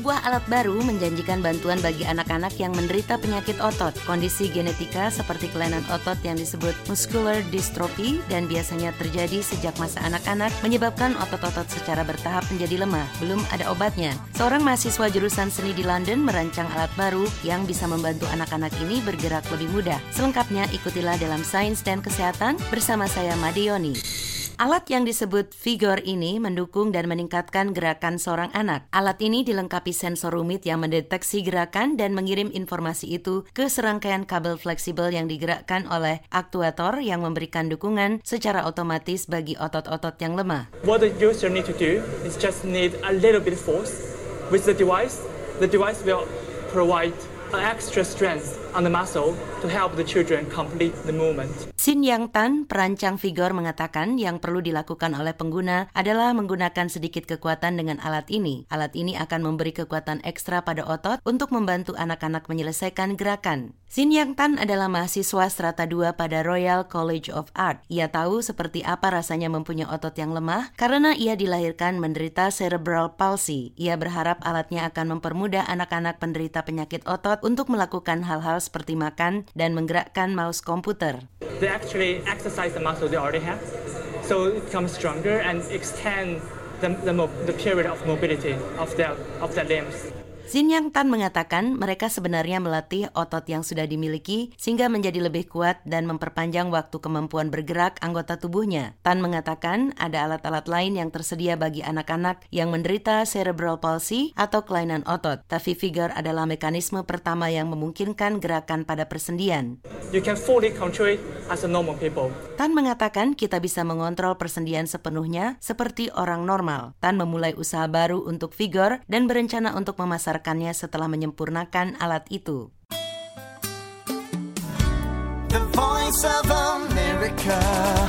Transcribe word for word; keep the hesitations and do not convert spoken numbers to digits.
Sebuah alat baru menjanjikan bantuan bagi anak-anak yang menderita penyakit otot, kondisi genetika seperti kelainan otot yang disebut muscular dystrophy dan biasanya terjadi sejak masa anak-anak menyebabkan otot-otot secara bertahap menjadi lemah. Belum ada obatnya. Seorang mahasiswa jurusan seni di London merancang alat baru yang bisa membantu anak-anak ini bergerak lebih mudah. Selengkapnya ikutilah dalam Sains dan Kesehatan bersama saya Madioni. Alat yang disebut Vigor ini mendukung dan meningkatkan gerakan seorang anak. Alat ini dilengkapi sensor rumit yang mendeteksi gerakan dan mengirim informasi itu ke serangkaian kabel fleksibel yang digerakkan oleh aktuator yang memberikan dukungan secara otomatis bagi otot-otot yang lemah. What the user need to do is just need a little bit force with the device. The device will provide an extra strength on the muscle to help the children complete the movement. Sin Yang Tan, perancang Vigor, mengatakan yang perlu dilakukan oleh pengguna adalah menggunakan sedikit kekuatan dengan alat ini. Alat ini akan memberi kekuatan ekstra pada otot untuk membantu anak-anak menyelesaikan gerakan. Sin Yang Tan adalah mahasiswa strata dua pada Royal College of Art. Ia tahu seperti apa rasanya mempunyai otot yang lemah karena ia dilahirkan menderita cerebral palsy. Ia berharap alatnya akan mempermudah anak-anak penderita penyakit otot untuk melakukan hal-hal seperti makan dan menggerakkan mouse komputer. They actually exercise the muscle they already have, so it becomes stronger and extend the, the, the period of mobility of their, of their limbs. Sin Yang Tan mengatakan mereka sebenarnya melatih otot yang sudah dimiliki sehingga menjadi lebih kuat dan memperpanjang waktu kemampuan bergerak anggota tubuhnya. Tan mengatakan ada alat-alat lain yang tersedia bagi anak-anak yang menderita cerebral palsy atau kelainan otot. Tapi Vigor adalah mekanisme pertama yang memungkinkan gerakan pada persendian. You can fully control it as a normal people. Tan mengatakan kita bisa mengontrol persendian sepenuhnya seperti orang normal. Tan memulai usaha baru untuk Vigor dan berencana untuk memasarkannya setelah menyempurnakan alat itu. The Voice of America.